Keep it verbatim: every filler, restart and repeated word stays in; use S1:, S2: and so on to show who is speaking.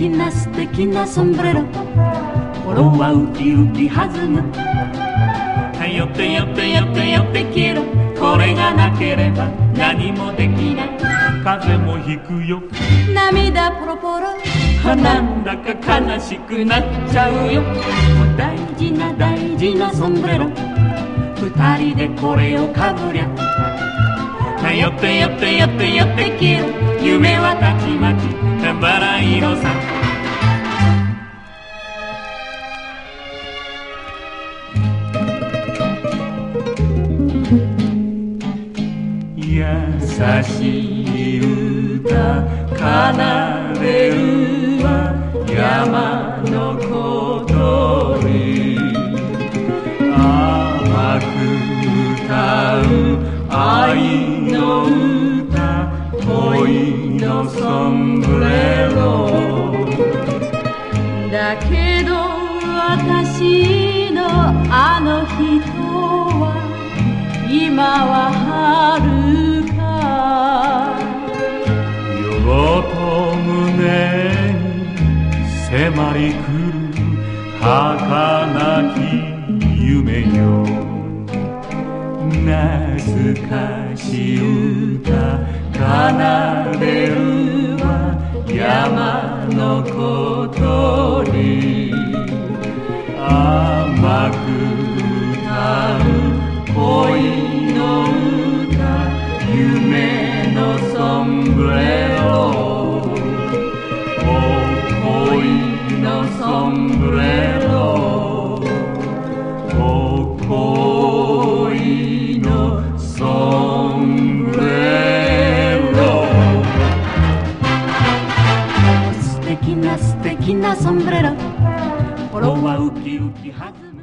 S1: 敵な素敵なソンブレロ、心はウキウキ弾む。よってよってよってよって消えろ、これがなければ何もできない。風も引くよ、涙ポロポロ、なんだか悲しくなっちゃうよ。大事な大事なソンブレロ、二人でこれをかぶりゃ。よってよってよってよって消えろ、夢はたちまちバラ色さ。優しい歌奏でるは山の小鳥、甘く歌う愛の歌、恋のソンブレロ。だけど私のあの人は今は春か。夜と胸に迫り来る儚き夢よ。懐かしい歌奏でるは山の小鳥、甘く歌う恋の歌、夢のソンブレロ。お恋のソンブレロ、お恋のソンブレロ。素敵な素敵なソンブレロ、心はウキウキ弾む。